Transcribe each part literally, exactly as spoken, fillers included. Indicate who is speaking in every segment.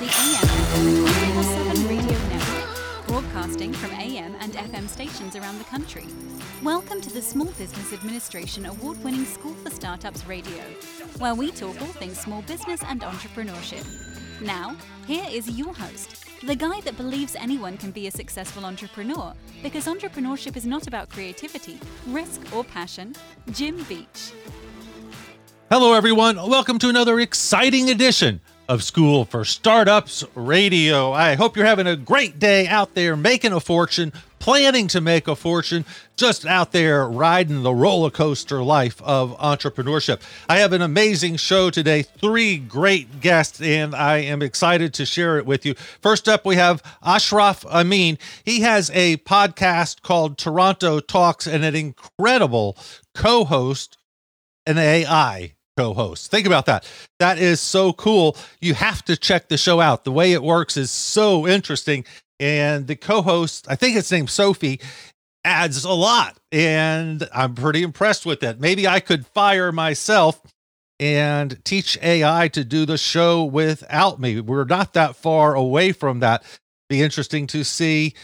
Speaker 1: the A M F M twenty-four seven Radio Network, broadcasting from A M and F M stations around the country. Welcome to the Small Business Administration Award-winning School for Startups Radio, where we talk all things small business and entrepreneurship. Now, here is your host, the guy that believes anyone can be a successful entrepreneur, because entrepreneurship is not about creativity, risk, or passion, Jim Beach.
Speaker 2: Hello, everyone. Welcome to another exciting edition of School for Startups Radio. I hope you're having a great day out there making a fortune, planning to make a fortune, just out there riding the roller coaster life of entrepreneurship. I have an amazing show today, three great guests, and I am excited to share it with you. First up, we have Ashraf Amin. He has a podcast called Toronto Talks and an incredible co-host, an A I co-host. Think about that. That is so cool. You have to check the show out. The way it works is so interesting. And the co-host, I think it's named Sophie, adds a lot. And I'm pretty impressed with it. Maybe I could fire myself and teach A I to do the show without me. We're not that far away from that. Be interesting to see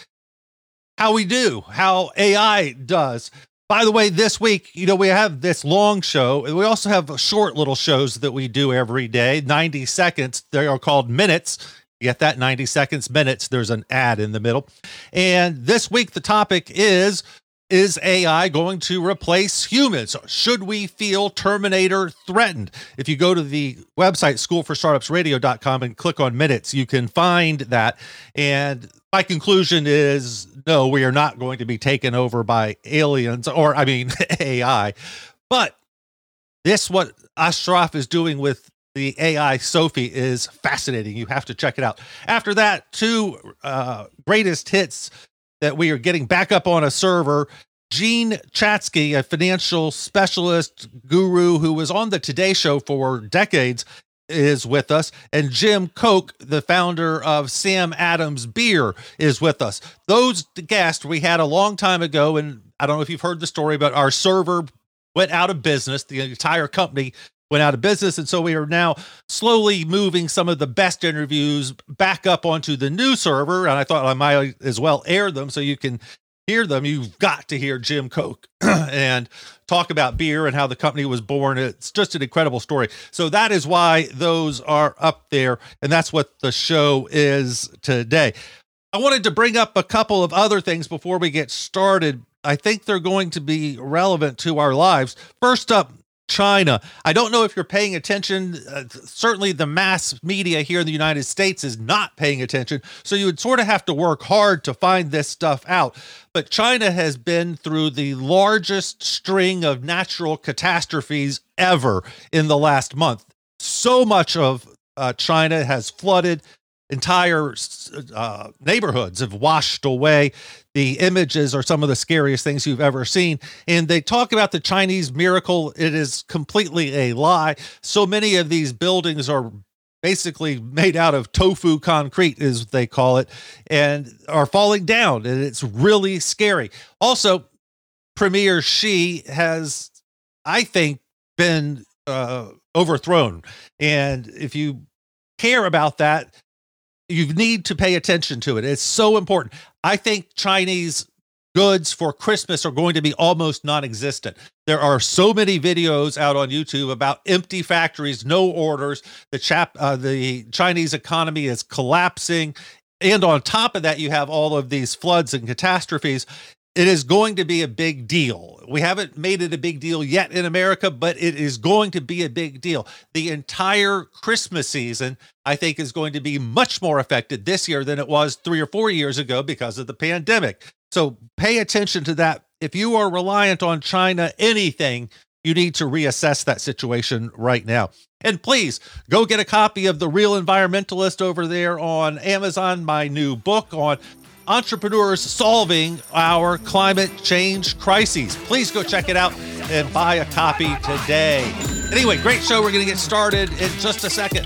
Speaker 2: how we do, how A I does. By the way, this week, you know, we have this long show. We also have short little shows that we do every day, ninety seconds. They are called minutes. You get that? ninety seconds, minutes. There's an ad in the middle. And this week, the topic is, is A I going to replace humans? Should we feel Terminator threatened? If you go to the website, school for startups radio dot com, and click on minutes, you can find that. And my conclusion is, no, we are not going to be taken over by aliens, or I mean, A I. But this, what Ashraf is doing with the A I Sophie, is fascinating. You have to check it out. After that, two uh, greatest hits that we are getting back up on a server. Jean Chatzky, a financial specialist guru who was on the Today Show for decades, is with us, and Jim Koch, the founder of Sam Adams Beer, is with us. Those guests we had a long time ago, and I don't know if you've heard the story, but our server went out of business. The entire company went out of business, and so we are now slowly moving some of the best interviews back up onto the new server, and I thought I might as well air them so you can hear them. You've got to hear Jim Koch and talk about beer and how the company was born. It's just an incredible story. So that is why those are up there, and that's what the show is today. I wanted to bring up a couple of other things before we get started. I think they're going to be relevant to our lives. First up, China. I don't know if you're paying attention. Uh, certainly the mass media here in the United States is not paying attention. So you would sort of have to work hard to find this stuff out. But China has been through the largest string of natural catastrophes ever in the last month. So much of uh, China has flooded. Entire uh, neighborhoods have washed away. The images are some of the scariest things you've ever seen. And they talk about the Chinese miracle. It is completely a lie. So many of these buildings are basically made out of tofu concrete, as they call it, and are falling down. And it's really scary. Also, Premier Xi has, I think, been uh, overthrown. And if you care about that, you need to pay attention to it. It's so important. I think Chinese goods for Christmas are going to be almost non-existent. There are so many videos out on YouTube about empty factories, no orders. The chap, uh, the Chinese economy is collapsing. And on top of that, you have all of these floods and catastrophes. It is going to be a big deal. We haven't made it a big deal yet in America, but it is going to be a big deal. The entire Christmas season, I think, is going to be much more affected this year than it was three or four years ago because of the pandemic. So pay attention to that. If you are reliant on China, anything, you need to reassess that situation right now. And please go get a copy of The Real Environmentalist over there on Amazon, my new book on entrepreneurs solving our climate change crises. Please go check it out and buy a copy today. Anyway, great show. We're going to get started in just a second.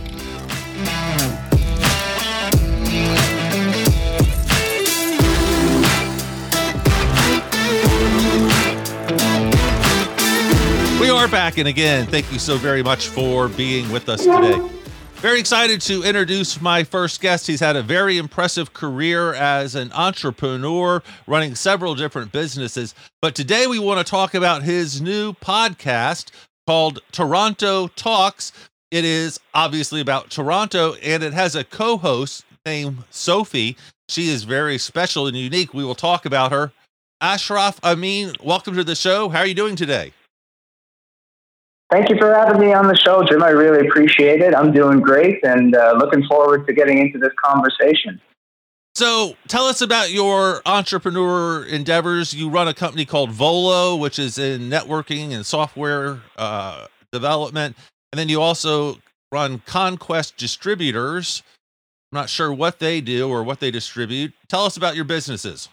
Speaker 2: We are back, and again, thank you so very much for being with us today. Very excited to introduce my first guest. He's had a very impressive career as an entrepreneur, running several different businesses. But today we want to talk about his new podcast called Toronto Talks. It is obviously about Toronto, and it has a co-host named Sophie. She is very special and unique. We will talk about her. Ashraf Amin, welcome to the show. How are you doing today?
Speaker 3: Thank you for having me on the show, Jim. I really appreciate it. I'm doing great and uh, looking forward to getting into this conversation.
Speaker 2: So tell us about your entrepreneur endeavors. You run a company called Volo, which is in networking and software uh, development. And then you also run Conquest Distributors. I'm not sure what they do or what they distribute. Tell us about your businesses.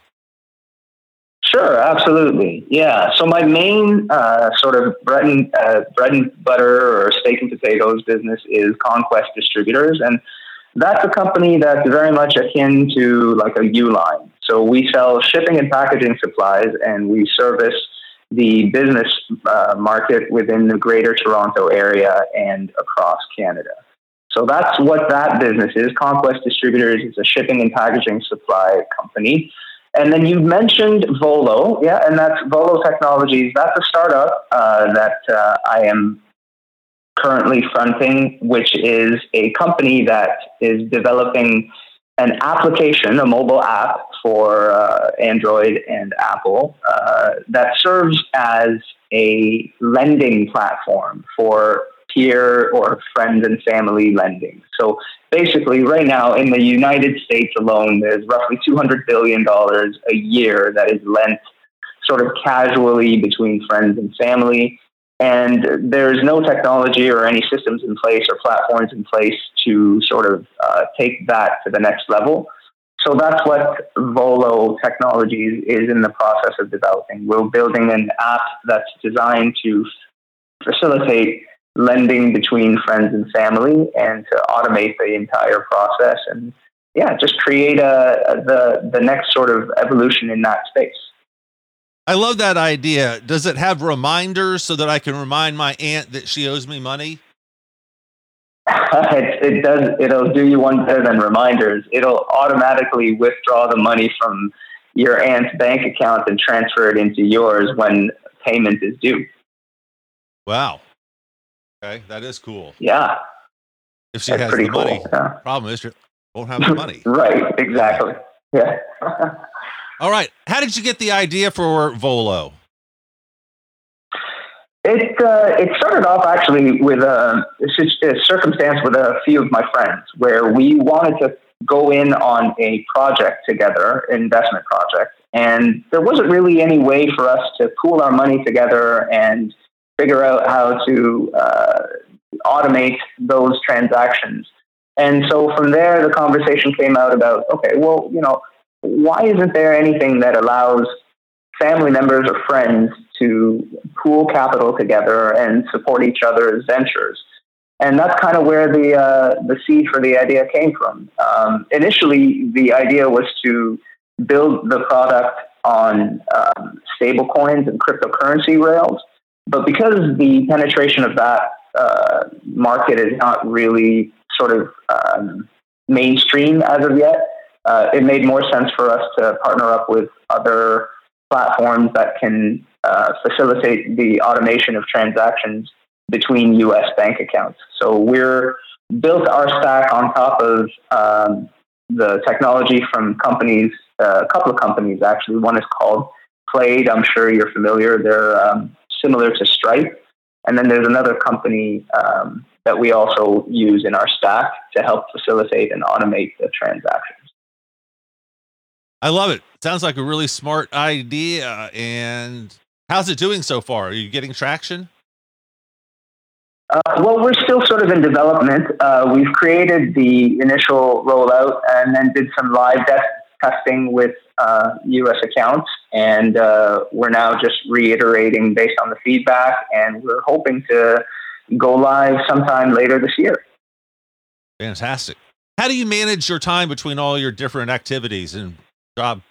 Speaker 3: Sure, absolutely. Yeah. So my main uh, sort of bread and, uh, bread and butter or steak and potatoes business is Conquest Distributors. And that's a company that's very much akin to like a Uline. So we sell shipping and packaging supplies, and we service the business uh, market within the Greater Toronto area and across Canada. So that's what that business is. Conquest Distributors is a shipping and packaging supply company. And then you mentioned Volo, yeah, and that's Volo Technologies. That's a startup uh, that uh, I am currently fronting, which is a company that is developing an application, a mobile app for uh, Android and Apple uh, that serves as a lending platform for peer or friends and family lending. So basically, right now in the United States alone, there's roughly two hundred billion dollars a year that is lent sort of casually between friends and family. And there's no technology or any systems in place or platforms in place to sort of uh, take that to the next level. So that's what Volo Technologies is in the process of developing. We're building an app that's designed to facilitate lending between friends and family and to automate the entire process and yeah, just create a, a the the next sort of evolution in that space.
Speaker 2: I love that idea. Does it have reminders so that I can remind my aunt that she owes me money?
Speaker 3: it, it does. It'll do you one better than reminders. It'll automatically withdraw the money from your aunt's bank account and transfer it into yours when payment is due.
Speaker 2: Wow. Okay, that is cool.
Speaker 3: Yeah.
Speaker 2: If she
Speaker 3: That's
Speaker 2: has the
Speaker 3: pretty
Speaker 2: money,
Speaker 3: cool. Yeah.
Speaker 2: problem is she won't have the money.
Speaker 3: Right, exactly. Yeah.
Speaker 2: All right. How did you get the idea for Volo?
Speaker 3: It uh, it started off actually with a, a circumstance with a few of my friends where we wanted to go in on a project together, an investment project, and there wasn't really any way for us to pool our money together and figure out how to uh, automate those transactions. And so from there, the conversation came out about, okay, well, you know, why isn't there anything that allows family members or friends to pool capital together and support each other's ventures? And that's kind of where the uh, the seed for the idea came from. Um, initially, the idea was to build the product on um, stable coins and cryptocurrency rails. But because the penetration of that uh, market is not really sort of um, mainstream as of yet, uh, it made more sense for us to partner up with other platforms that can uh, facilitate the automation of transactions between U S bank accounts. So we're built our stack on top of um, the technology from companies, uh, a couple of companies actually. One is called Plaid. I'm sure you're familiar. They're um, similar to Stripe. And then there's another company um, that we also use in our stack to help facilitate and automate the transactions.
Speaker 2: I love it. Sounds like a really smart idea. And how's it doing so far? Are you getting traction?
Speaker 3: Uh, well, we're still sort of in development. Uh, we've created the initial rollout and then did some live desk testing with uh, U S accounts. And uh, we're now just reiterating based on the feedback. And we're hoping to go live sometime later this year.
Speaker 2: Fantastic. How do you manage your time between all your different activities and job?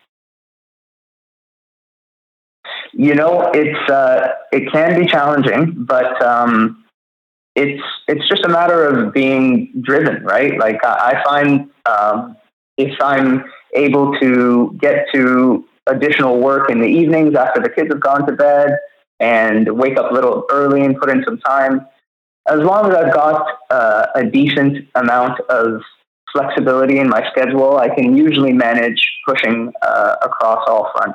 Speaker 3: You know, it's uh, it can be challenging, but um, it's it's just a matter of being driven, right? Like I, I find um, if I'm able to get to additional work in the evenings after the kids have gone to bed and wake up a little early and put in some time, as long as I've got uh, a decent amount of flexibility in my schedule, I can usually manage pushing uh, across all fronts.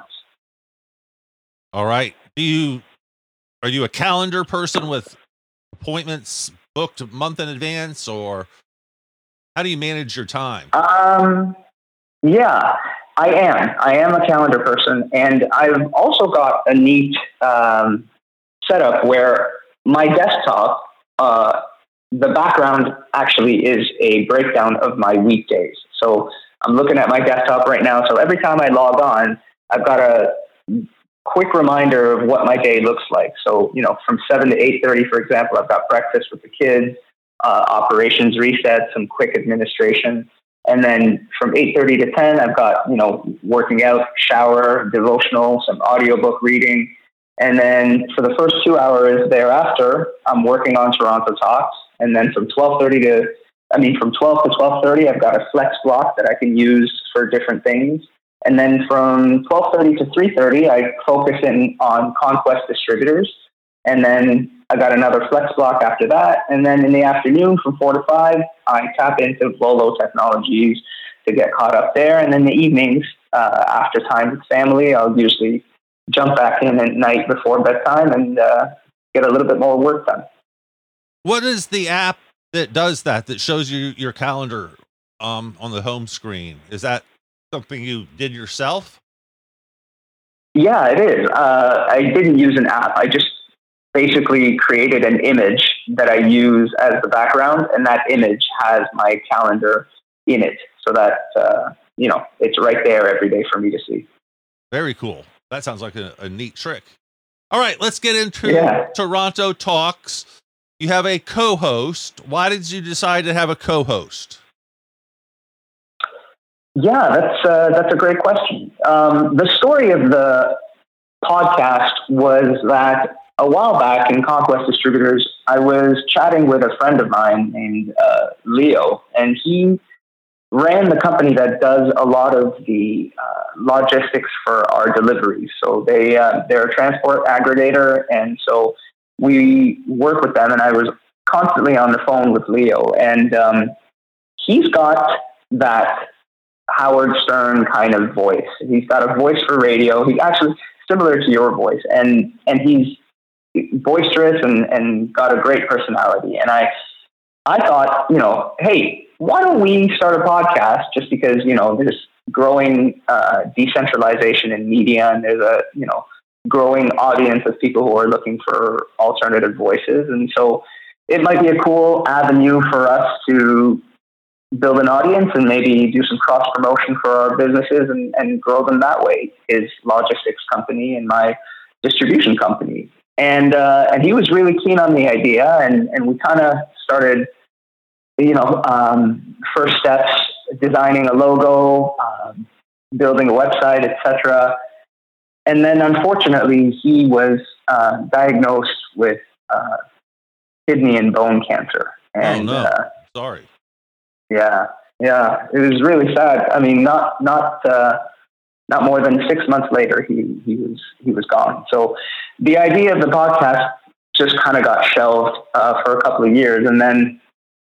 Speaker 2: All right. Do you, are you a calendar person with appointments booked a month in advance, or how do you manage your time?
Speaker 3: Um, yeah, I am. I am a calendar person, and I've also got a neat um, setup where my desktop, uh, the background actually is a breakdown of my weekdays. So I'm looking at my desktop right now. So every time I log on, I've got a quick reminder of what my day looks like. So, you know, from seven to eight thirty, for example, I've got breakfast with the kids, uh, operations reset, some quick administration. And then from eight thirty to ten, I've got, you know, working out, shower, devotional, some audiobook reading. And then for the first two hours thereafter, I'm working on Toronto Talks. And then from twelve thirty to, I mean, from twelve to twelve thirty, I've got a flex block that I can use for different things. And then from twelve thirty to three thirty, I focus in on Conquest Distributors. And then I got another flex block after that. And then in the afternoon from four to five, I tap into Volo Technologies to get caught up there. And then the evenings, uh, after time with family, I'll usually jump back in at night before bedtime and uh, get a little bit more work done.
Speaker 2: What is the app that does that, that shows you your calendar um, on the home screen? Is that something you did yourself?
Speaker 3: Yeah, it is. Uh, I didn't use an app. I just basically created an image that I use as the background, and that image has my calendar in it, so that, uh, you know, it's right there every day for me to see.
Speaker 2: Very cool. That sounds like a, a neat trick. All right, let's get into
Speaker 3: yeah.
Speaker 2: Toronto Talks. You have a co-host. Why did you decide to have a co-host?
Speaker 3: Yeah, that's uh, that's a great question. Um, the story of the podcast was that a while back in Conquest Distributors, I was chatting with a friend of mine named uh, Leo, and he ran the company that does a lot of the uh, logistics for our deliveries. So they uh, they're a transport aggregator, and so we work with them. And I was constantly on the phone with Leo, and um, he's got that Howard Stern kind of voice. He's got a voice for radio. He's actually similar to your voice, and and he's boisterous and, and got a great personality. And I I thought, you know, hey, why don't we start a podcast? Just because, you know, there's growing uh, decentralization in media, and there's a, you know, growing audience of people who are looking for alternative voices. And so it might be a cool avenue for us to build an audience and maybe do some cross promotion for our businesses and, and grow them that way. His logistics company and my distribution company. And, uh, and he was really keen on the idea, and, and we kind of started, you know, um, first steps, designing a logo, um, building a website, et cetera. And then unfortunately he was, uh, diagnosed with, uh, kidney and bone cancer. And,
Speaker 2: oh, no.
Speaker 3: uh,
Speaker 2: Sorry.
Speaker 3: Yeah. Yeah. It was really sad. I mean, not, not, uh, not more than six months later, he, he was, he was gone. So the idea of the podcast just kind of got shelved, uh, for a couple of years. And then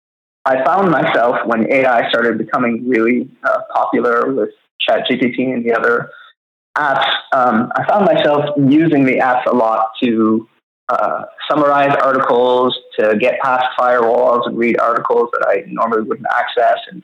Speaker 3: I found myself, when A I started becoming really uh, popular with ChatGPT and the other apps, um, I found myself using the apps a lot to uh, summarize articles, to get past firewalls and read articles that I normally wouldn't access, and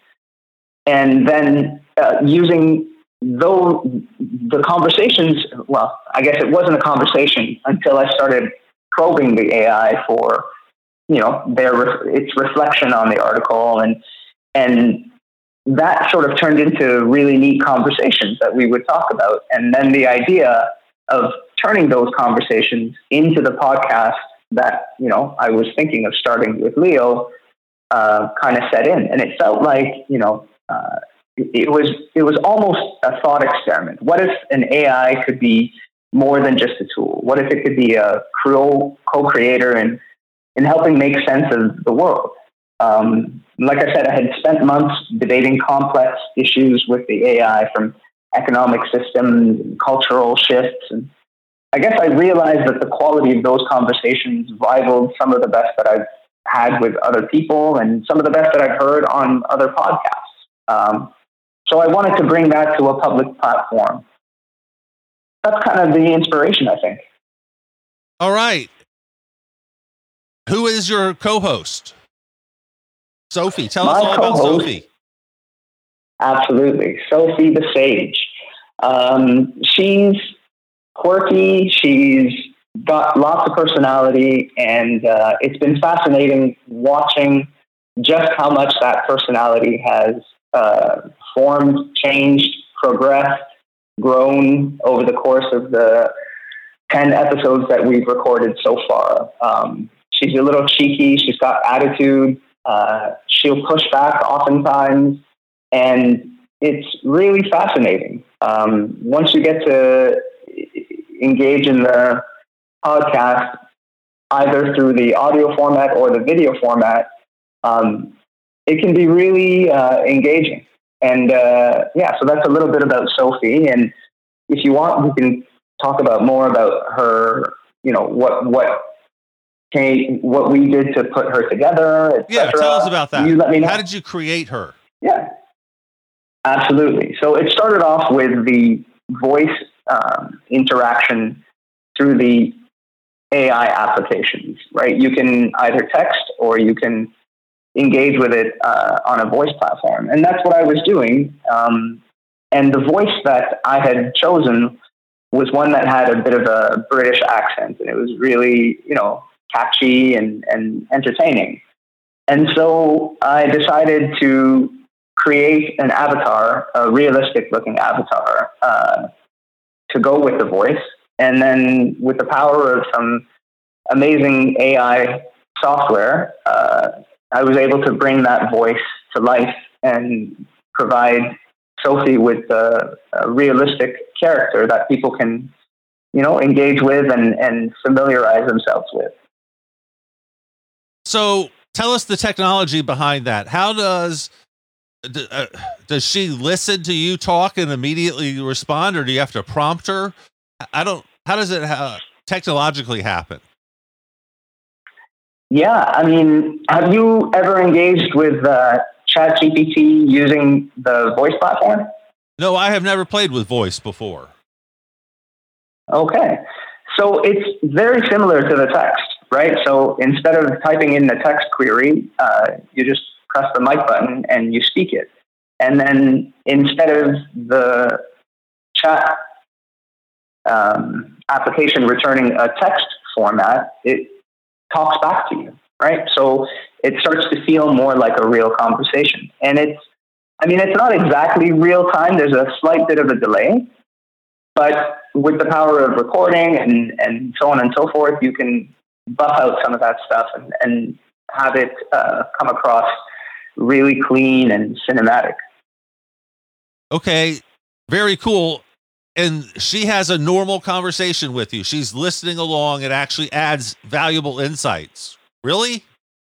Speaker 3: and then uh, using those the conversations. Well, I guess it wasn't a conversation until I started probing the A I for, you know, their its reflection on the article, and and that sort of turned into really neat conversations that we would talk about. And then the idea of turning those conversations into the podcast that, you know, I was thinking of starting with Leo, uh, kind of set in. And it felt like, you know, uh, it, it was it was almost a thought experiment. What if an A I could be more than just a tool? What if it could be a co-creator and in helping make sense of the world. Um, like I said, I had spent months debating complex issues with the A I, from economic systems and cultural shifts. And I guess I realized that the quality of those conversations rivaled some of the best that I've had with other people and some of the best that I've heard on other podcasts. Um, so I wanted to bring that to a public platform. That's kind of the inspiration, I think.
Speaker 2: All right. Who is your co-host? Sophie, tell
Speaker 3: My
Speaker 2: us all about
Speaker 3: co-host,
Speaker 2: Sophie.
Speaker 3: Absolutely. Sophie the Sage. Um, she's quirky. She's got lots of personality, and uh, it's been fascinating watching just how much that personality has uh, formed, changed, progressed, grown over the course of the ten episodes that we've recorded so far. Um, she's a little cheeky. She's got attitude. Uh, she'll push back oftentimes, and it's really fascinating. Um, once you get to engage in the podcast, either through the audio format or the video format, um, it can be really uh, engaging. And uh, yeah, so that's a little bit about Sophie. And if you want, we can talk about more about her, you know, what, what, came, what we did to put her together, et
Speaker 2: Yeah,
Speaker 3: cetera.
Speaker 2: tell us about that.
Speaker 3: You let me know.
Speaker 2: How did you create her?
Speaker 3: Yeah, absolutely. So it started off with the voice um, interaction through the A I applications, right? You can either text or you can engage with it uh, on a voice platform. And that's what I was doing. Um, and the voice that I had chosen was one that had a bit of a British accent, and it was really, you know, catchy and, and entertaining. And so I decided to create an avatar, a realistic looking avatar, uh, to go with the voice. And then with the power of some amazing A I software, uh, I was able to bring that voice to life and provide Sophie with a, a realistic character that people can, you know, engage with and, and familiarize themselves with.
Speaker 2: So tell us the technology behind that. How does uh, does she listen to you talk and immediately respond, or do you have to prompt her? I don't. How does it uh, technologically happen?
Speaker 3: Yeah, I mean, have you ever engaged with uh, ChatGPT using the voice platform?
Speaker 2: No, I have never played with voice before.
Speaker 3: Okay. So it's very similar to the text, right? So instead of typing in the text query, uh, you just press the mic button and you speak it. And then instead of the chat um, application returning a text format, it talks back to you, right? So it starts to feel more like a real conversation. And it's, I mean, it's not exactly real time. There's a slight bit of a delay, but with the power of recording and, and so on and so forth, you can buff out some of that stuff and, and have it uh, come across really clean and cinematic.
Speaker 2: Okay, very cool. And she has a normal conversation with you. She's listening along. It actually adds valuable insights. Really?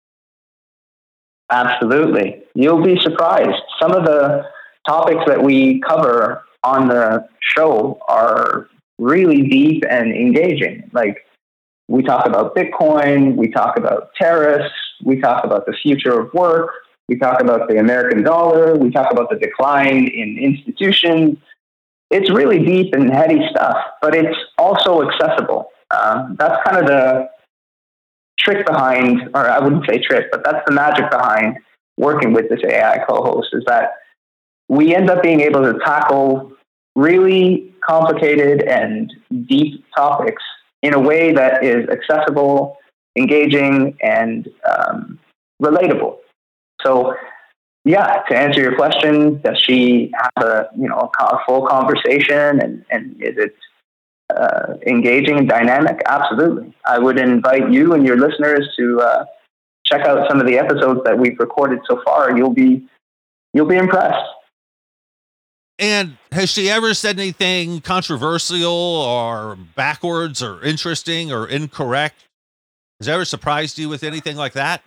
Speaker 3: Absolutely. You'll be surprised. Some of the topics that we cover on the show are really deep and engaging. Like, we talk about Bitcoin, we talk about tariffs, we talk about the future of work, we talk about the American dollar, we talk about the decline in institutions. It's really deep and heady stuff, but it's also accessible. Um, that's kind of the trick behind, or I wouldn't say trick, but that's the magic behind working with this A I co-host, is that we end up being able to tackle really complicated and deep topics in a way that is accessible, engaging, and um, relatable. So, yeah, to answer your question, does she have a, you know, a full conversation, and, and is it uh, engaging and dynamic? Absolutely. I would invite you and your listeners to uh, check out some of the episodes that we've recorded so far. You'll be you'll be impressed.
Speaker 2: And has she ever said anything controversial or backwards or interesting or incorrect? Has it ever surprised you with anything like that?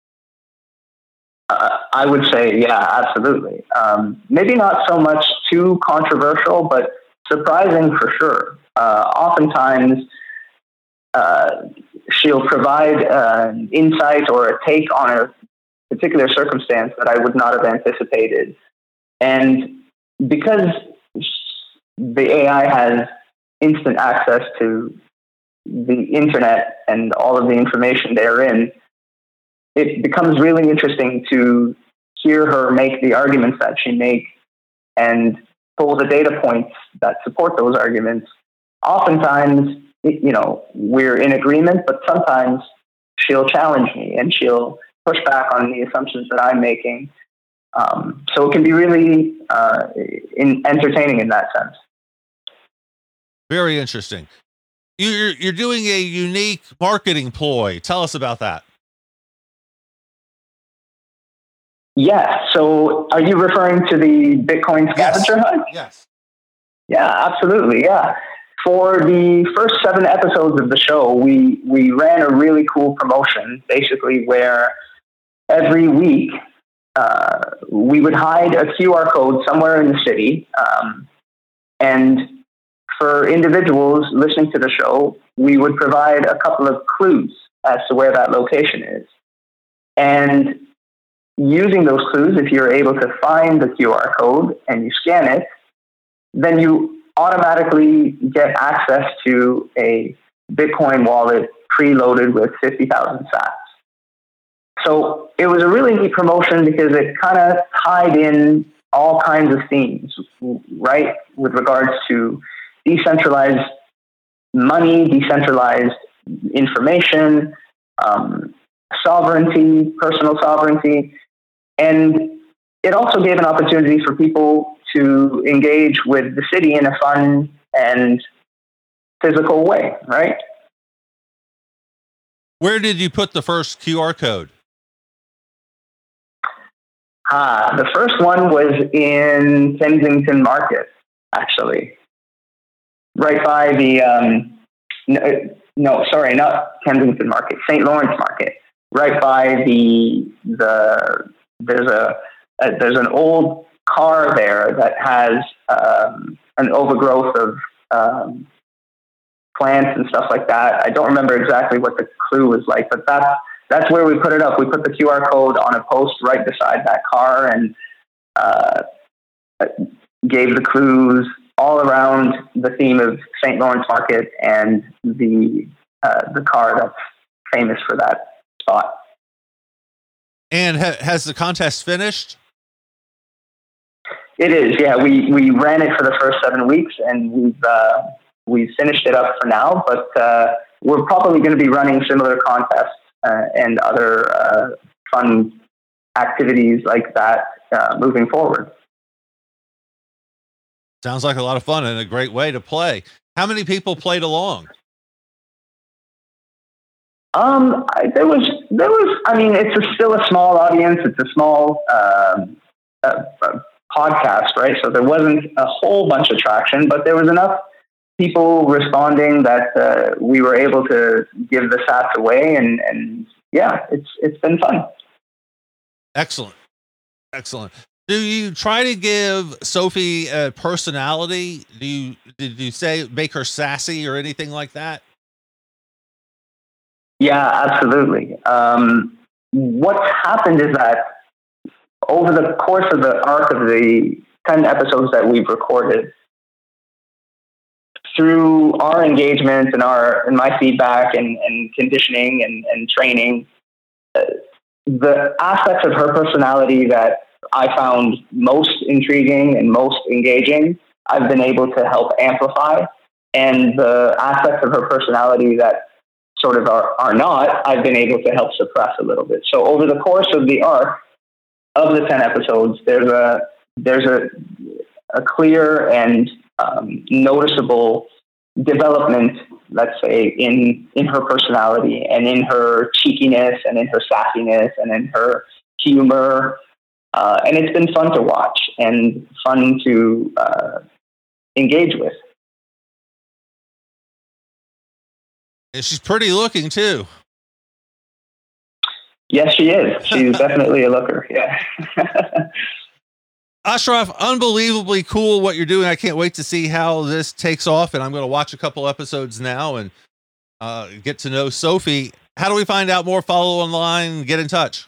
Speaker 3: Uh, I would say, yeah, absolutely. Um, maybe not so much too controversial, but surprising for sure. Uh, oftentimes, uh, she'll provide uh, an insight or a take on a particular circumstance that I would not have anticipated. And because the A I has instant access to the internet and all of the information therein, it becomes really interesting to hear her make the arguments that she makes and pull the data points that support those arguments. Oftentimes, you know, we're in agreement, but sometimes she'll challenge me and she'll push back on the assumptions that I'm making. Um, so it can be really uh, in, entertaining in that sense.
Speaker 2: Very interesting. You're, you're doing a unique marketing ploy. Tell us about that.
Speaker 3: Yeah. So are you referring to the Bitcoin scavenger
Speaker 2: Yes.
Speaker 3: hunt?
Speaker 2: Yes.
Speaker 3: Yeah, absolutely. Yeah. For the first seven episodes of the show, we, we ran a really cool promotion, basically where every week uh, we would hide a Q R code somewhere in the city. Um, and for individuals listening to the show, we would provide a couple of clues as to where that location is. And using those clues, if you're able to find the Q R code and you scan it, then you automatically get access to a Bitcoin wallet preloaded with fifty thousand sats. So it was a really neat promotion because it kind of tied in all kinds of themes, right? With regards to decentralized money, decentralized information, um, sovereignty, personal sovereignty. And it also gave an opportunity for people to engage with the city in a fun and physical way, right?
Speaker 2: Where did you put the first Q R code?
Speaker 3: Ah, the first one was in Kensington Market, actually. Right by the, um, no, no, sorry, not Kensington Market, Saint Lawrence Market. Right by the, the there's a, a there's an old car there that has um, an overgrowth of um, plants and stuff like that. I don't remember exactly what the clue was like, but that's, that's where we put it up. We put the Q R code on a post right beside that car and uh, gave the clues all around the theme of Saint Lawrence Market and the uh, the car that's famous for that spot.
Speaker 2: And ha- has the contest finished?
Speaker 3: It is, yeah. We we ran it for the first seven weeks, and we've uh, we've finished it up for now. But uh, we're probably going to be running similar contests uh, and other uh, fun activities like that uh, moving forward.
Speaker 2: Sounds like a lot of fun and a great way to play. How many people played along?
Speaker 3: Um, I, there was there was. I mean, it's a, still a small audience. It's a small um, uh, uh, podcast, right? So there wasn't a whole bunch of traction, but there was enough people responding that uh, we were able to give the sats away, and, and yeah, it's it's been fun.
Speaker 2: Excellent, excellent. Do you try to give Sophie a personality? Do you did you say make her sassy or anything like that?
Speaker 3: Yeah, absolutely. Um, what's happened is that over the course of the arc of the ten episodes that we've recorded, through our engagement and our and my feedback and, and conditioning and, and training, uh, the aspects of her personality that I found most intriguing and most engaging, I've been able to help amplify. And the aspects of her personality that sort of are, are not, I've been able to help suppress a little bit. So over the course of the arc of the ten episodes, there's a there's a a clear and um, noticeable development, let's say, in in her personality and in her cheekiness and in her sassiness and in her humor. Uh, and it's been fun to watch and fun to uh, engage with.
Speaker 2: And she's pretty looking too.
Speaker 3: Yes, she is. She's definitely a looker. Yeah.
Speaker 2: Ashraf, unbelievably cool what you're doing. I can't wait to see how this takes off, and I'm going to watch a couple episodes now and uh, get to know Sophie. How do we find out more? Follow online, get in touch.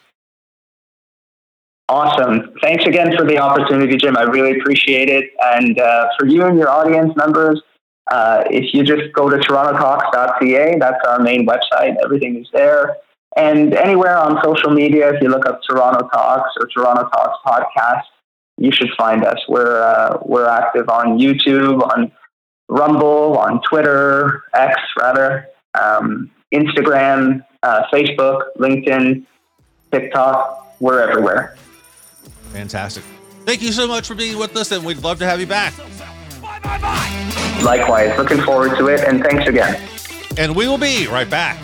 Speaker 3: Awesome. Thanks again for the opportunity, Jim. I really appreciate it. And uh, for you and your audience members, uh, if you just go to toronto talks dot c a, that's our main website. Everything is there. And anywhere on social media, if you look up Toronto Talks or Toronto Talks Podcast, you should find us. We're uh, we're active on YouTube, on Rumble, on Twitter, X rather, um, Instagram, uh, Facebook, LinkedIn, TikTok. We're everywhere.
Speaker 2: Fantastic. Thank you so much for being with us, and we'd love to have you back.
Speaker 3: Likewise. Looking forward to it, and thanks again.
Speaker 2: And we will be right back.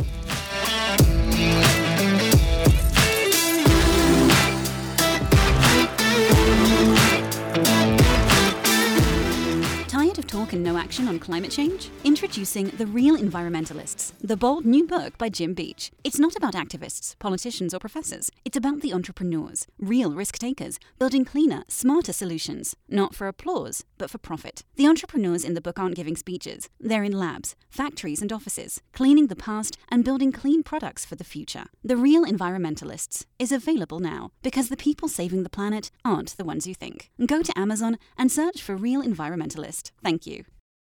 Speaker 1: Tired of talk and no action on climate change? Introducing The Real Environmentalists, the bold new book by Jim Beach. It's not about activists, politicians, or professors. It's about the entrepreneurs, real risk takers, building cleaner, smarter solutions. Not for applause, but for profit. The entrepreneurs in the book aren't giving speeches. They're in labs, factories, and offices, cleaning the past and building clean products for the future. The Real Environmentalists is available now because the people saving the planet aren't the ones you think. Go to Amazon and search for Real Environmentalist. Thank you.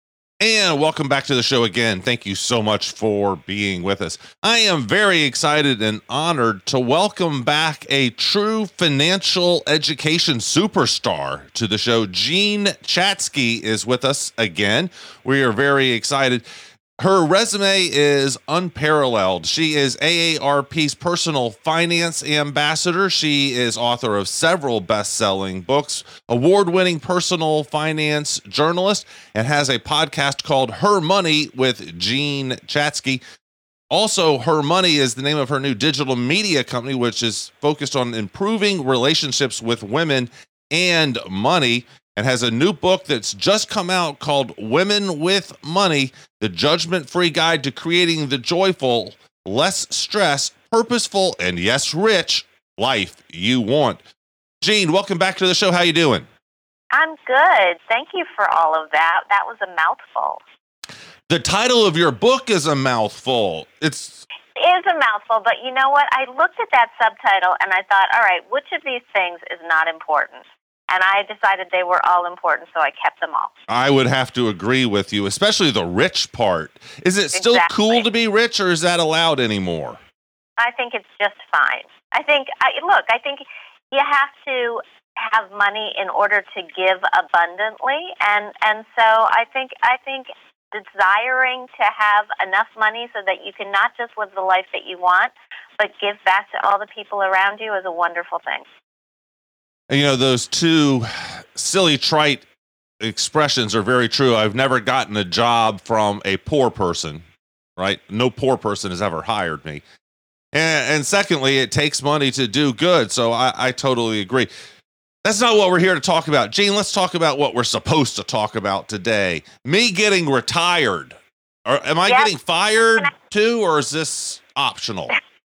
Speaker 2: And welcome back to the show again. Thank you so much for being with us. I am very excited and honored to welcome back a true financial education superstar to the show. Jean Chatzky is with us again. We are very excited. Her resume is unparalleled. She is A A R P's personal finance ambassador. She is author of several best-selling books, award-winning personal finance journalist, and has a podcast called Her Money with Jean Chatzky. Also, Her Money is the name of her new digital media company, which is focused on improving relationships with women and money, and has a new book that's just come out called Women with Money, the judgment-free guide to creating the joyful, less stress, purposeful, and yes, rich life you want. Jean, welcome back to the show. How you doing?
Speaker 4: I'm good. Thank you for all of that. That was a mouthful.
Speaker 2: The title of your book is a mouthful. It's
Speaker 4: It is a mouthful, but you know what? I looked at that subtitle and I thought, all right, which of these things is not important? And I decided they were all important, so I kept them all.
Speaker 2: I would have to agree with you, especially the rich part. Is it still
Speaker 4: Exactly.
Speaker 2: cool to be rich, or is that allowed anymore?
Speaker 4: I think it's just fine. I think, I, look, I think you have to have money in order to give abundantly, and and so I think I think desiring to have enough money so that you can not just live the life that you want, but give back to all the people around you is a wonderful thing.
Speaker 2: And, you know, those two silly, trite expressions are very true. I've never gotten a job from a poor person, right? No poor person has ever hired me. And, and secondly, it takes money to do good. So I, I totally agree. That's not what we're here to talk about. Jean, let's talk about what we're supposed to talk about today. Me getting retired. Or, am I
Speaker 4: Yep.
Speaker 2: getting fired too, or is this optional?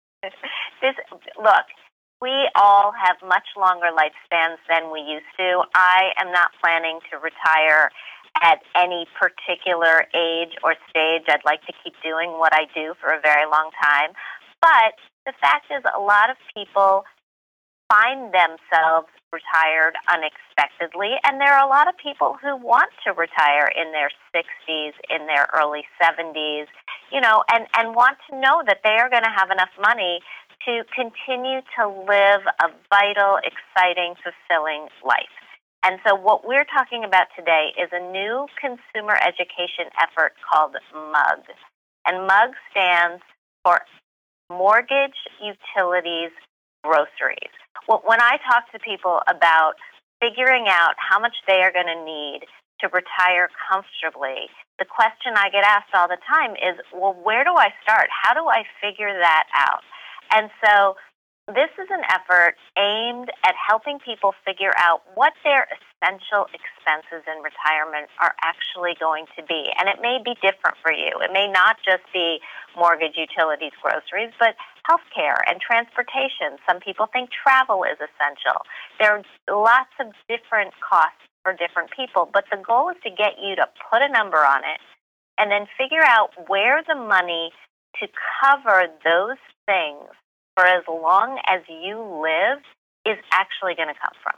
Speaker 4: This, look, we all have much longer lifespans than we used to. I am not planning to retire at any particular age or stage. I'd like to keep doing what I do for a very long time. But the fact is, a lot of people find themselves retired unexpectedly, and there are a lot of people who want to retire in their sixties, in their early seventies, you know, and, and want to know that they are going to have enough money to continue to live a vital, exciting, fulfilling life. And so what we're talking about today is a new consumer education effort called MUG. And MUG stands for Mortgage, Utilities, Groceries. Well, when I talk to people about figuring out how much they are going to need to retire comfortably, the question I get asked all the time is, well, where do I start? How do I figure that out? And so this is an effort aimed at helping people figure out what their essential expenses in retirement are actually going to be. And it may be different for you. It may not just be mortgage, utilities, groceries, but healthcare and transportation. Some people think travel is essential. There are lots of different costs for different people, but the goal is to get you to put a number on it and then figure out where the money to cover those things for as long as you live is actually going to come from.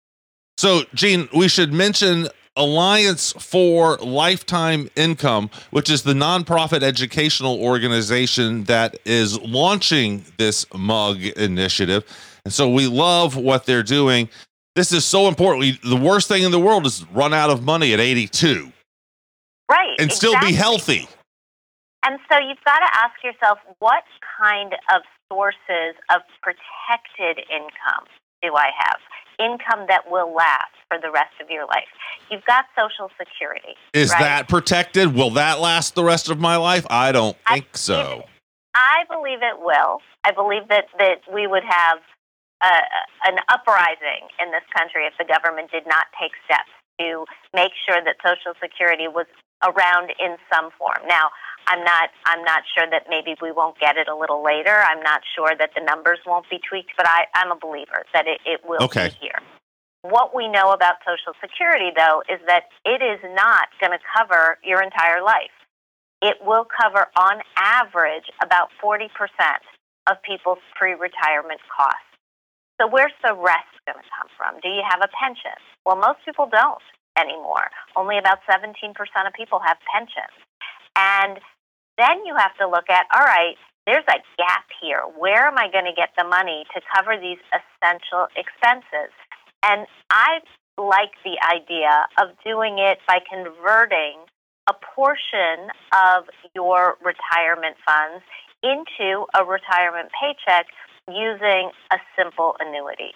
Speaker 5: So, Jean, we should mention Alliance for Lifetime Income, which is the nonprofit educational organization that is launching this MUG initiative. And so we love what they're doing. This is so important. We, the worst thing in the world is run out of money at eighty-two.
Speaker 4: Right.
Speaker 5: And still
Speaker 4: exactly.
Speaker 5: be healthy.
Speaker 4: And so you've got to ask yourself, what kind of sources of protected income do I have? Income that will last for the rest of your life. You've got Social Security.
Speaker 5: Is
Speaker 4: right?
Speaker 5: that protected? Will that last the rest of my life? I don't think
Speaker 4: I
Speaker 5: so.
Speaker 4: Believe I believe it will. I believe that, that we would have uh, an uprising in this country if the government did not take steps to make sure that Social Security was around in some form. Now, I'm not I'm not sure that maybe we won't get it a little later. I'm not sure that the numbers won't be tweaked, but I, I'm a believer that it, it will
Speaker 5: okay.
Speaker 4: be here. What we know about Social Security, though, is that it is not going to cover your entire life. It will cover, on average, about forty percent of people's pre-retirement costs. So where's the rest going to come from? Do you have a pension? Well, most people don't anymore. Only about seventeen percent of people have pensions. And then you have to look at, all right, there's a gap here. Where am I going to get the money to cover these essential expenses? And I like the idea of doing it by converting a portion of your retirement funds into a retirement paycheck using a simple annuity.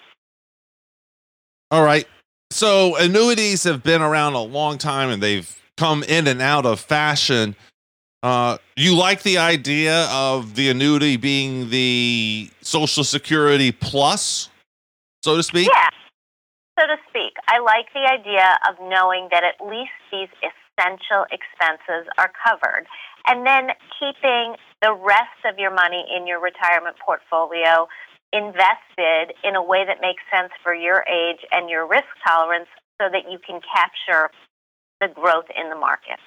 Speaker 5: All right. So annuities have been around a long time and they've come in and out of fashion. Uh, you like the idea of the annuity being the Social Security plus, so to speak?
Speaker 4: Yeah, so to speak. I like the idea of knowing that at least these essential expenses are covered, and then keeping the rest of your money in your retirement portfolio invested in a way that makes sense for your age and your risk tolerance so that you can capture the growth in the market.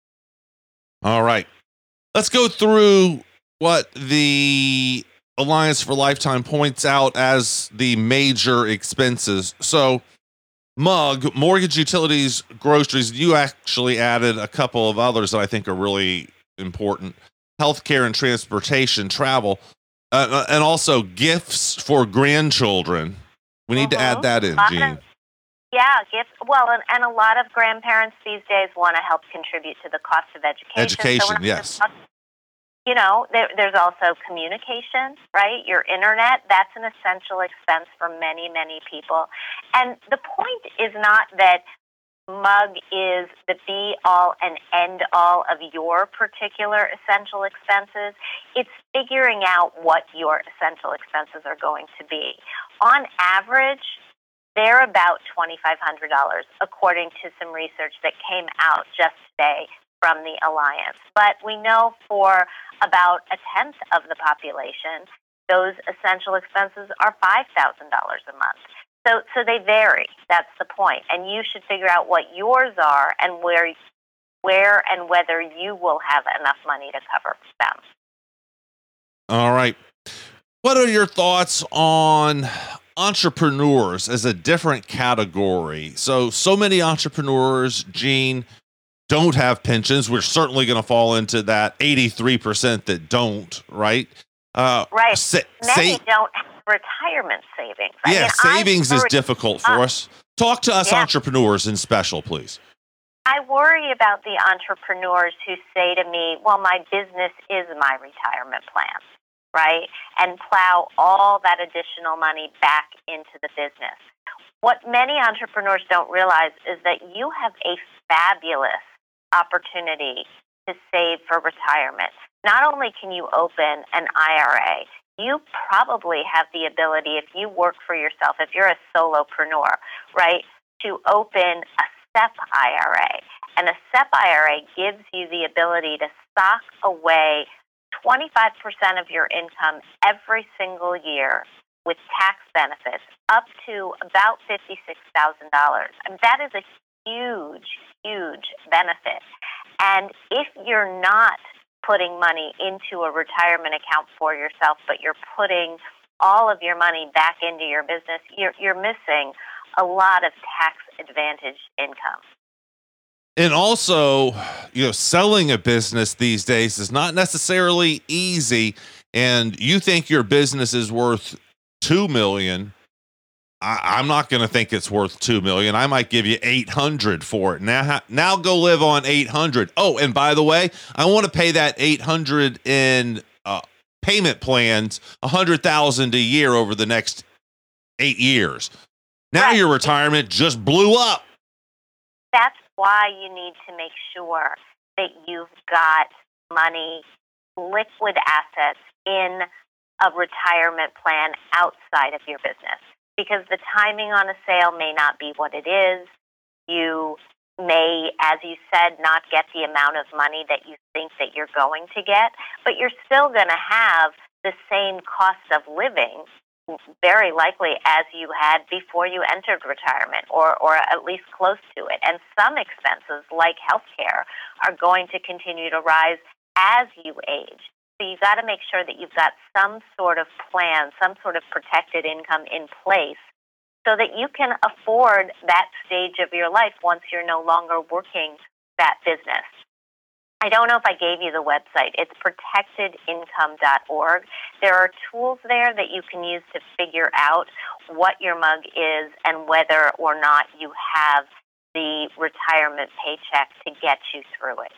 Speaker 5: All right. Let's go through what the Alliance for Lifetime points out as the major expenses. So, MUG, mortgage, utilities, groceries. You actually added a couple of others that I think are really important. Healthcare and transportation, travel, uh, and also gifts for grandchildren. We need
Speaker 4: mm-hmm.
Speaker 5: to add that in, Jean.
Speaker 4: Yeah, gifts. Well, and, and a lot of grandparents these days want to help contribute to the cost of education.
Speaker 5: Education,
Speaker 4: so
Speaker 5: yes.
Speaker 4: Talk, you know, there, there's also communication, right? Your internet, that's an essential expense for many, many people. And the point is not that MUG is the be-all and end-all of your particular essential expenses. It's figuring out what your essential expenses are going to be. On average, they're about twenty-five hundred dollars, according to some research that came out just today from the Alliance. But we know for about a tenth of the population, those essential expenses are five thousand dollars a month. So, so they vary. That's the point. And you should figure out what yours are and where, where and whether you will have enough money to cover them.
Speaker 5: All right. What are your thoughts on entrepreneurs as a different category? So, so many entrepreneurs, Jean, don't have pensions. We're certainly going to fall into that eighty-three percent that don't, right? Uh,
Speaker 4: right.
Speaker 5: Sa-
Speaker 4: Many
Speaker 5: sa-
Speaker 4: don't have retirement savings. I
Speaker 5: yeah,
Speaker 4: mean,
Speaker 5: savings
Speaker 4: I
Speaker 5: is
Speaker 4: worry,
Speaker 5: difficult for
Speaker 4: uh,
Speaker 5: us. Talk to us
Speaker 4: yeah.
Speaker 5: entrepreneurs in special, please.
Speaker 4: I worry about the entrepreneurs who say to me, well, my business is my retirement plan, right? And plow all that additional money back into the business. What many entrepreneurs don't realize is that you have a fabulous opportunity to save for retirement. Not only can you open an I R A, you probably have the ability, if you work for yourself, if you're a solopreneur, right, to open a S E P I R A. And a S E P I R A gives you the ability to stock away twenty-five percent of your income every single year with tax benefits up to about fifty-six thousand dollars. I mean, that is a huge, huge benefit. And if you're not putting money into a retirement account for yourself, but you're putting all of your money back into your business, you're, you're missing a lot of tax advantaged income.
Speaker 5: And also, you know, selling a business these days is not necessarily easy. And you think your business is worth two million dollars. I, I'm not going to think it's worth two million dollars. I might give you eight hundred for it. Now, now go live on eight hundred. Oh, and by the way, I want to pay that eight hundred in uh, payment plans, one hundred thousand a year over the next eight years. Now
Speaker 4: Right.
Speaker 5: your retirement just blew up.
Speaker 4: That's why you need to make sure that you've got money, liquid assets in a retirement plan outside of your business. Because the timing on a sale may not be what it is. You may, as you said, not get the amount of money that you think that you're going to get, but you're still going to have the same cost of living, very likely, as you had before you entered retirement, or, or at least close to it. And some expenses, like healthcare, are going to continue to rise as you age. So you've got to make sure that you've got some sort of plan, some sort of protected income in place so that you can afford that stage of your life once you're no longer working that business. I don't know if I gave you the website. It's protected income dot org. There are tools there that you can use to figure out what your mug is and whether or not you have the retirement paycheck to get you through it.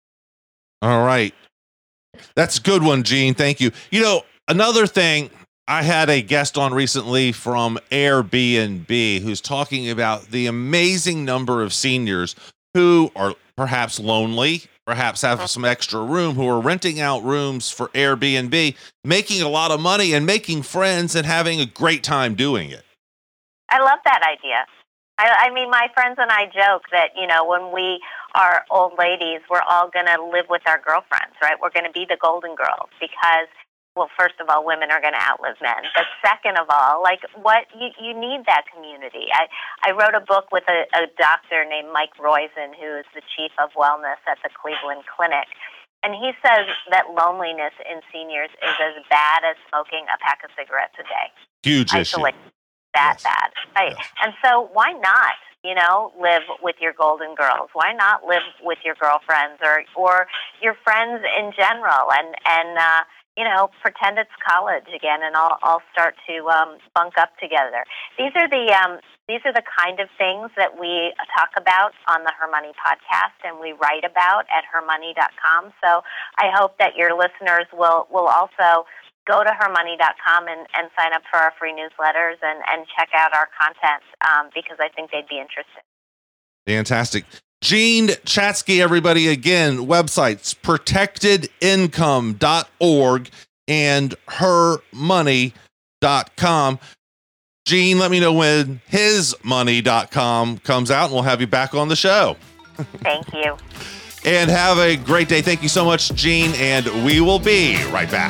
Speaker 5: All right. That's a good one, Gene. Thank you. You know, another thing, I had a guest on recently from Airbnb who's talking about the amazing number of seniors who are perhaps lonely, perhaps have some extra room, who are renting out rooms for Airbnb, making a lot of money and making friends and having a great time doing it.
Speaker 4: I love that idea. I, I mean, my friends and I joke that, you know, when we are old ladies, we're all going to live with our girlfriends, right? We're going to be the golden girls because, well, first of all, women are going to outlive men. But second of all, like, what you, you need that community. I, I wrote a book with a, a doctor named Mike Roizen, who is the chief of wellness at the Cleveland Clinic. And he says that loneliness in seniors is as bad as smoking a pack of cigarettes a day.
Speaker 5: Huge issue.
Speaker 4: Isolation. That
Speaker 5: Yes.
Speaker 4: bad, right?
Speaker 5: Yes.
Speaker 4: And so why not, you know, live with your golden girls? Why not live with your girlfriends or or your friends in general, and and uh, you know, pretend it's college again, and all all start to um, bunk up together. These are the um, these are the kind of things that we talk about on the Her Money podcast, and we write about at her money dot com. So I hope that your listeners will will also go to her money dot com and, and sign up for our free newsletters and, and check out our content um, because I think they'd be interested.
Speaker 5: Fantastic. Gene Chatzky, everybody, again, websites protected income dot org and her money dot com. Gene, let me know when his money dot com comes out and we'll have you back on the show.
Speaker 4: Thank you.
Speaker 5: And have a great day. Thank you so much, Gene, and we will be right back.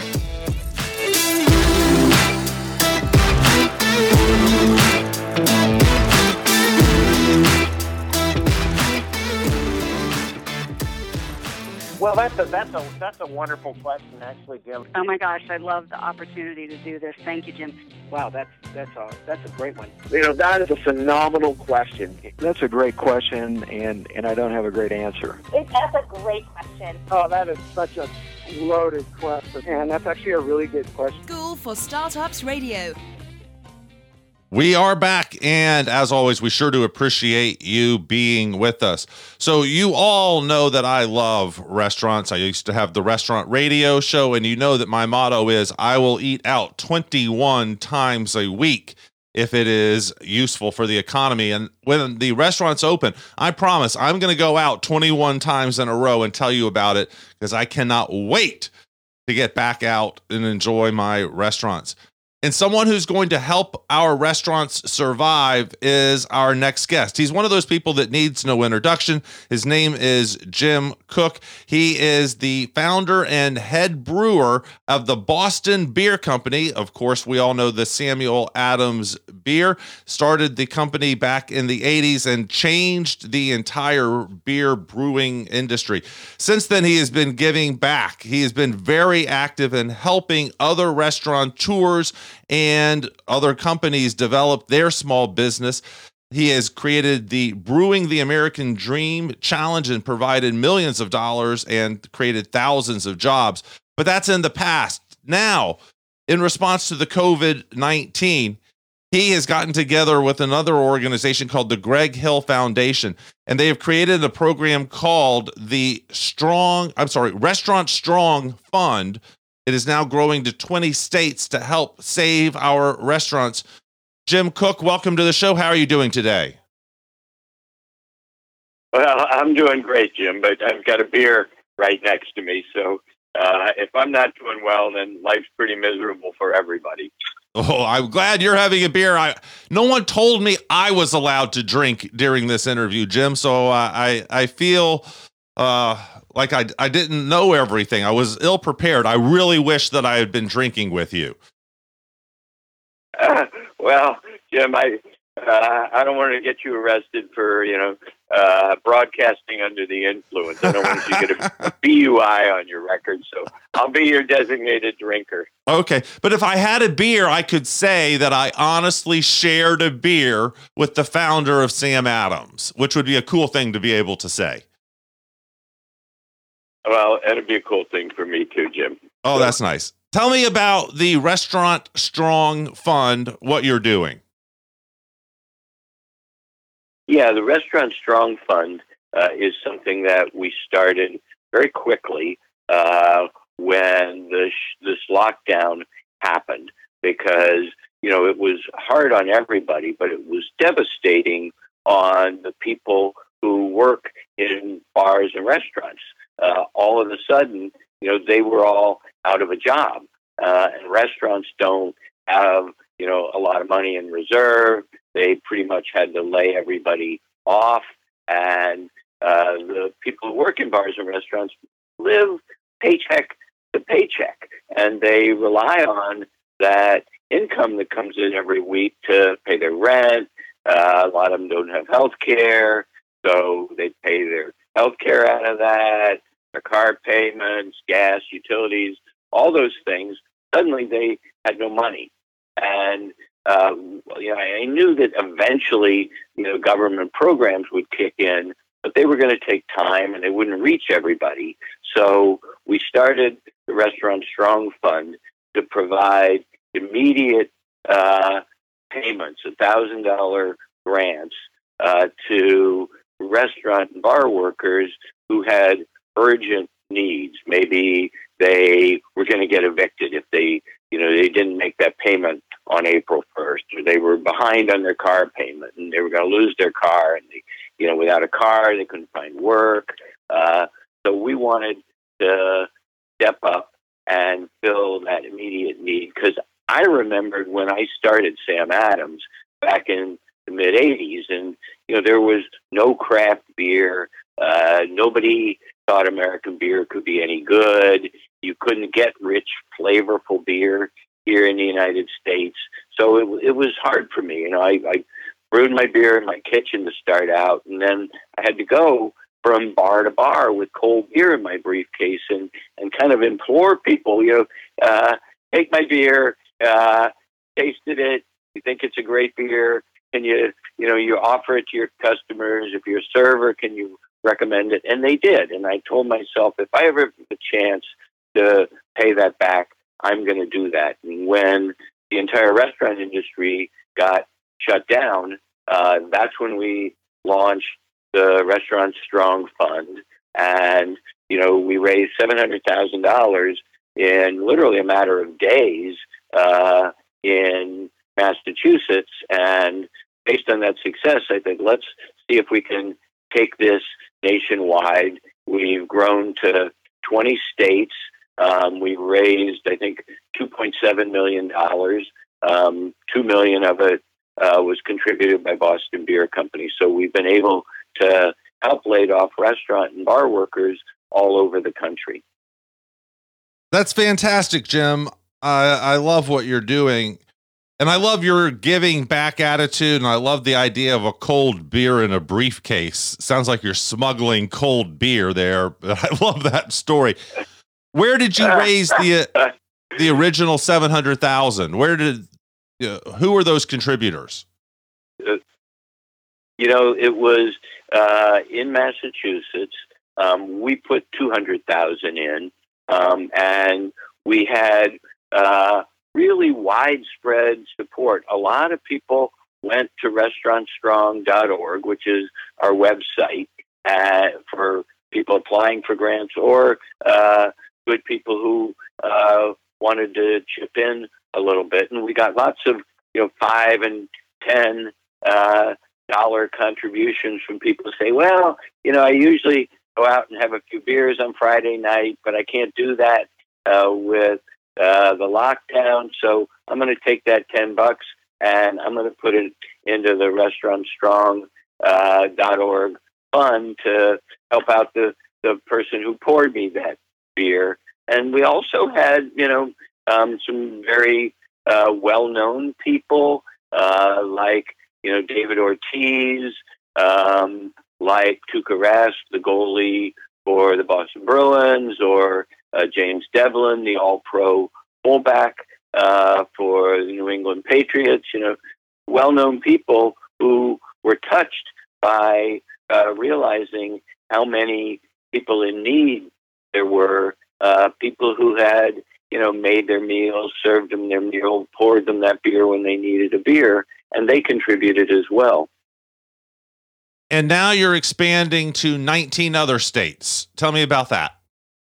Speaker 6: Well, that's a that's a that's a wonderful question, actually, Jim.
Speaker 7: Oh my gosh, I love the opportunity to do this. Thank you, Jim.
Speaker 6: Wow, that's that's a that's a great one. You know, that is a phenomenal question.
Speaker 8: That's a great question, and, and I don't have a great answer.
Speaker 9: It, that's a great question.
Speaker 6: Oh, that is such a loaded question, and that's actually a really good question.
Speaker 10: School for Startups Radio.
Speaker 5: We are back, and as always, we sure do appreciate you being with us. So you all know that I love restaurants. I used to have the restaurant radio show, and you know that my motto is I will eat out twenty-one times a week if it is useful for the economy. And when the restaurants open, I promise I'm going to go out twenty-one times in a row and tell you about it because I cannot wait to get back out and enjoy my restaurants. And someone who's going to help our restaurants survive is our next guest. He's one of those people that needs no introduction. His name is Jim Cook. He is the founder and head brewer of the Boston Beer Company. Of course, we all know the Samuel Adams beer. Started the company back in the eighties and changed the entire beer brewing industry. Since then, he has been giving back. He has been very active in helping other restaurateurs and other companies develop their small business. He has created the Brewing the American Dream Challenge and provided millions of dollars and created thousands of jobs. But that's in the past. Now, in response to the COVID nineteen, he has gotten together with another organization called the Greg Hill Foundation, and they have created a program called the Strong, I'm sorry, Restaurant Strong Fund. It is now growing to twenty states to help save our restaurants. Jim Cook, welcome to the show. How are you doing today?
Speaker 11: Well, I'm doing great, Jim, but I've got a beer right next to me. So uh, if I'm not doing well, then life's pretty miserable for everybody.
Speaker 5: Oh, I'm glad you're having a beer. I no one told me I was allowed to drink during this interview, Jim. So uh, I I feel uh, like I I didn't know everything. I was ill prepared. I really wish that I had been drinking with you.
Speaker 11: Uh, well, Jim, I uh, I don't want to get you arrested for you know uh, broadcasting under the influence. I don't want you to get a B U I on your record. So I'll be your designated drinker.
Speaker 5: Okay, but if I had a beer, I could say that I honestly shared a beer with the founder of Sam Adams, which would be a cool thing to be able to say.
Speaker 11: Well, it'd be a cool thing for me too, Jim.
Speaker 5: Oh, that's nice. Tell me about the Restaurant Strong Fund, what you're doing.
Speaker 11: Yeah, the Restaurant Strong Fund uh, is something that we started very quickly uh, when the sh- this lockdown happened, because you know it was hard on everybody, but it was devastating on the people who work in bars and restaurants. Uh, all of a sudden, you know, they were all out of a job, uh, and restaurants don't have, you know, a lot of money in reserve. They pretty much had to lay everybody off, and uh, the people who work in bars and restaurants live paycheck to paycheck, and they rely on that income that comes in every week to pay their rent. Uh, a lot of them don't have health care, so they pay their health care out of that, their car payments, gas, utilities, all those things. Suddenly they had no money. And, uh, you know, I knew that eventually, you know, government programs would kick in, but they were going to take time and they wouldn't reach everybody. So we started the Restaurant Strong Fund to provide immediate uh, payments, one thousand dollars grants uh, to restaurant and bar workers who had urgent needs. Maybe they were going to get evicted if they, you know, they didn't make that payment on April first, or they were behind on their car payment and they were going to lose their car, and they, you know, without a car, they couldn't find work. Uh, so we wanted to step up and fill that immediate need, because I remembered when I started Sam Adams back in the mid eighties, and you know there was no craft beer. Uh, nobody thought American beer could be any good. You couldn't get rich, flavorful beer here in the United States, so it it was hard for me. You know, I, I brewed my beer in my kitchen to start out, and then I had to go from bar to bar with cold beer in my briefcase and and kind of implore people, you know, uh, take my beer, uh, tasted it, you think it's a great beer. Can you, you know, you offer it to your customers? If you're a server, can you recommend it? And they did. And I told myself, if I ever have a chance to pay that back, I'm going to do that. And when the entire restaurant industry got shut down, uh, that's when we launched the Restaurant Strong Fund. And, you know, we raised seven hundred thousand dollars in literally a matter of days uh, in Massachusetts. And based on that success, I think let's see if we can take this nationwide. We've grown to twenty states. Um, we raised, I think, two point seven million dollars. Um, two million dollars of it uh, was contributed by Boston Beer Company. So we've been able to help laid off restaurant and bar workers all over the country.
Speaker 5: That's fantastic, Jim. I, I love what you're doing. And I love your giving back attitude. And I love the idea of a cold beer in a briefcase. Sounds like you're smuggling cold beer there. But I love that story. Where did you raise the uh, the original seven hundred thousand? Where did uh, who were those contributors?
Speaker 11: Uh, you know, it was uh, in Massachusetts. Um, we put two hundred thousand in, um, and we had uh, really widespread support. A lot of people went to restaurant strong dot org, which is our website, uh, for people applying for grants or uh, good people who uh, wanted to chip in a little bit. And we got lots of, you know, five and ten uh, dollar contributions from people who say, well, you know, I usually go out and have a few beers on Friday night, but I can't do that uh, with uh, the lockdown. So I'm going to take that ten bucks and I'm going to put it into the restaurant strong dot org uh, fund to help out the, the person who poured me that beer. And we also had, you know, um, some very uh, well-known people uh, like, you know, David Ortiz, um, like Tuukka Rask, the goalie for the Boston Bruins, or uh, James Devlin, the all-pro fullback uh, for the New England Patriots, you know, well-known people who were touched by uh, realizing how many people in need there were, uh, people who had, you know, made their meals, served them their meal, poured them that beer when they needed a beer, and they contributed as well.
Speaker 5: And now you're expanding to nineteen other states. Tell me about that.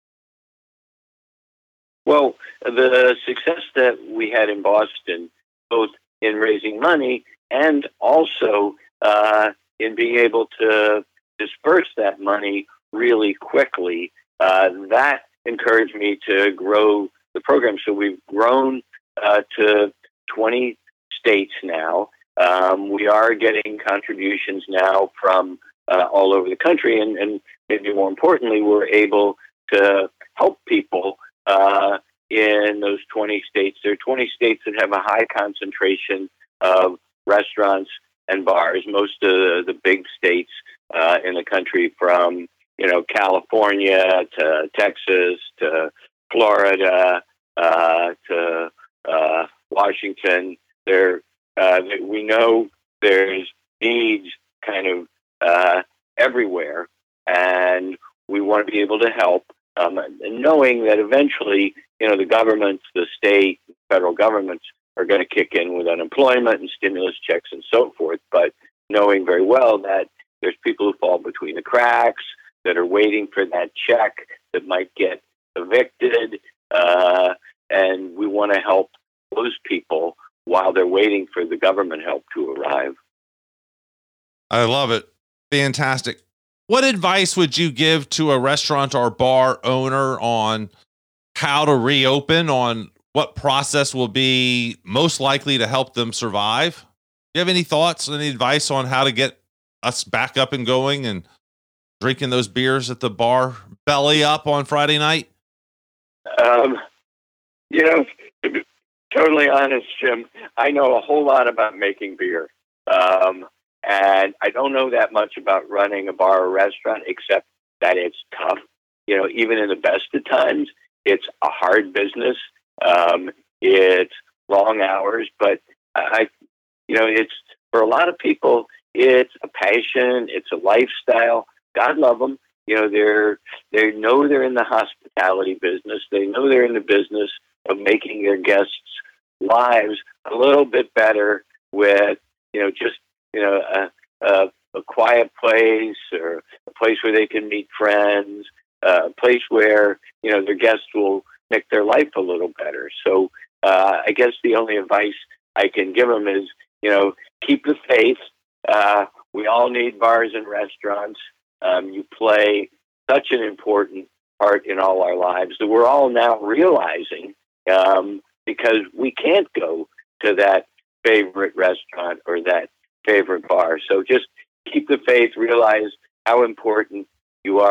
Speaker 11: Well, the success that we had in Boston, both in raising money and also uh, in being able to disperse that money really quickly, uh, that encouraged me to grow the program. So we've grown uh, to twenty states now. Um, we are getting contributions now from uh, all over the country, and, and maybe more importantly, we're able to help people uh, in those twenty states. There are twenty states that have a high concentration of restaurants and bars. Most of the, the big states uh, in the country, from you know California to Texas to Florida uh, to uh, Washington, they're Uh, we know there's needs kind of uh, everywhere, and we want to be able to help, um, and knowing that eventually, you know, the governments, the state, federal governments are going to kick in with unemployment and stimulus checks and so forth, but knowing very well that there's people who fall between the cracks, that are waiting for that check, that might get evicted, uh, and we want to help those people while they're waiting for the government help to arrive.
Speaker 5: I love it. Fantastic. What advice would you give to a restaurant or bar owner on how to reopen, on what process will be most likely to help them survive? Do you have any thoughts, any advice on how to get us back up and going and drinking those beers at the bar, belly up on Friday night?
Speaker 11: Um, you know, to be totally honest, Jim, I know a whole lot about making beer. Um, and I don't know that much about running a bar or restaurant, except that it's tough. You know, even in the best of times, it's a hard business. Um, it's long hours, but I, you know, it's for a lot of people, it's a passion, it's a lifestyle. God love them. You know, they're, they know they're in the hospitality business. They know they're in the business of making their guests' lives a little bit better with, you know, just, you know, a, a, a quiet place, or a place where they can meet friends, uh, a place where, you know, their guests will make their life a little better. So uh, I guess the only advice I can give them is, you know, keep the faith. Uh, we all need bars and restaurants. Um, you play such an important part in all our lives that we're all now realizing, um, because we can't go to that favorite restaurant or that favorite bar. So just keep the faith, realize how important you are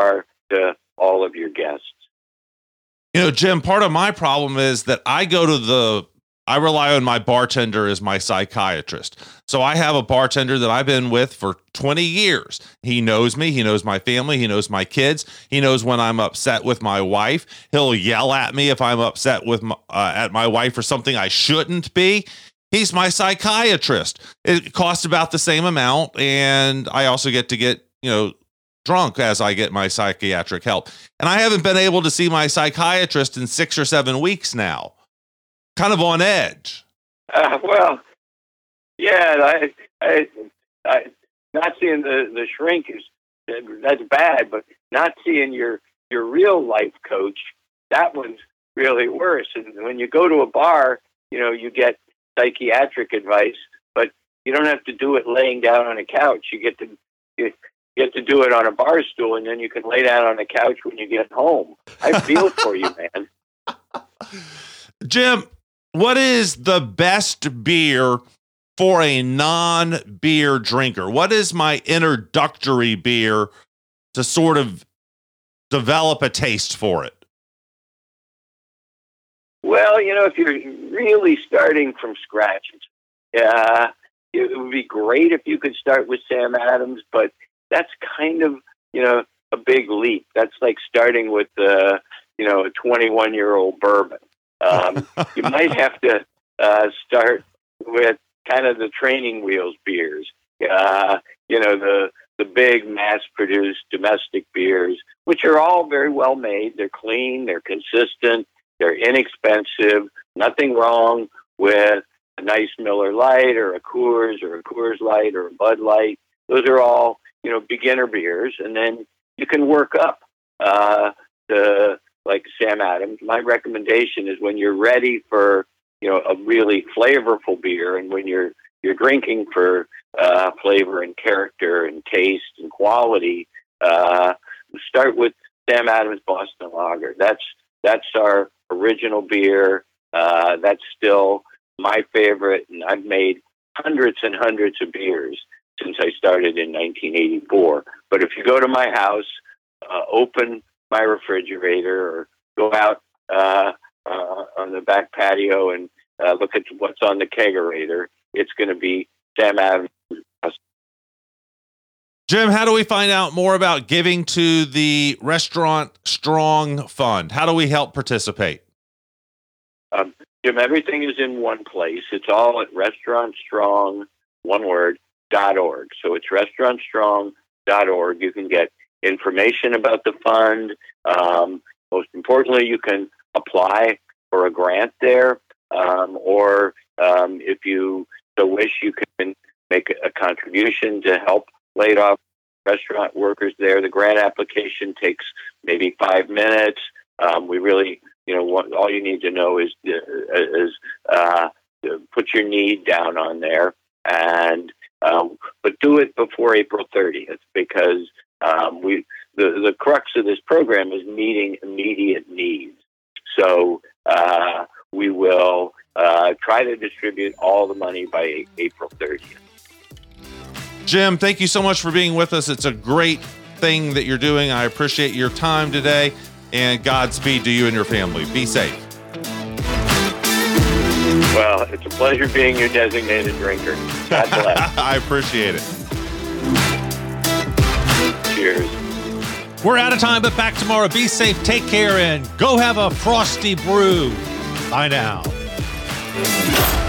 Speaker 11: to all of your guests.
Speaker 5: You know, Jim, part of my problem is that I go to the, I rely on my bartender as my psychiatrist. So I have a bartender that I've been with for twenty years. He knows me. He knows my family. He knows my kids. He knows when I'm upset with my wife. He'll yell at me if I'm upset with my, uh, at my wife for something I shouldn't be. He's my psychiatrist. It costs about the same amount. And I also get to get, you know, drunk as I get my psychiatric help. And I haven't been able to see my psychiatrist in six or seven weeks now. Kind of on edge.
Speaker 11: Uh, well, yeah, I, I, I, not seeing the, the shrink is, that's bad, but not seeing your, your real life coach, that one's really worse. And when you go to a bar, you know, you get psychiatric advice, but you don't have to do it laying down on a couch. You get to, you, You get to do it on a bar stool, and then you can lay down on the couch when you get home. I feel for you, man.
Speaker 5: Jim, what is the best beer for a non-beer drinker? What is my introductory beer to sort of develop a taste for it?
Speaker 11: Well, you know, if you're really starting from scratch, uh, it would be great if you could start with Sam Adams, but that's kind of, you know, a big leap. That's like starting with, uh, you know, a twenty-one-year-old bourbon. Um, you might have to uh, start with kind of the training wheels beers, uh, you know, the the big mass-produced domestic beers, which are all very well made. They're clean, they're consistent, they're inexpensive. Nothing wrong with a nice Miller Lite or a Coors or a Coors Light or a Bud Light. Those are all, you know, beginner beers, and then you can work up uh, to like Sam Adams. My recommendation is when you're ready for, you know, a really flavorful beer, and when you're you're drinking for uh, flavor and character and taste and quality, uh, start with Sam Adams Boston Lager. That's that's our original beer. Uh, that's still my favorite, and I've made hundreds and hundreds of beers since I started in nineteen eighty-four. But if you go to my house, uh, open my refrigerator or go out uh, uh, on the back patio and uh, look at what's on the kegerator, it's going to be Sam Adams.
Speaker 5: Jim, how do we find out more about giving to the Restaurant Strong Fund? How do we help participate?
Speaker 11: Um, Jim, everything is in one place. It's all at Restaurant Strong, one word, dot org. So it's restaurant strong dot org. You can get information about the fund. Um, most importantly, you can apply for a grant there, um, or um, if you so wish, you can make a contribution to help laid off restaurant workers there. The grant application takes maybe five minutes. Um, we really, you know, what, all you need to know is is uh, put your need down on there, and um, but do it before April thirtieth, because um, we the the crux of this program is meeting immediate needs. So uh, we will uh, try to distribute all the money by April thirtieth.
Speaker 5: Jim, thank you so much for being with us. It's a great thing that you're doing. I appreciate your time today, and Godspeed to you and your family. Be safe.
Speaker 11: Well, it's a pleasure being your designated drinker. God bless.
Speaker 5: I appreciate it.
Speaker 11: Cheers.
Speaker 2: We're out of time, but back tomorrow. Be safe, take care, and go have a frosty brew. Bye now.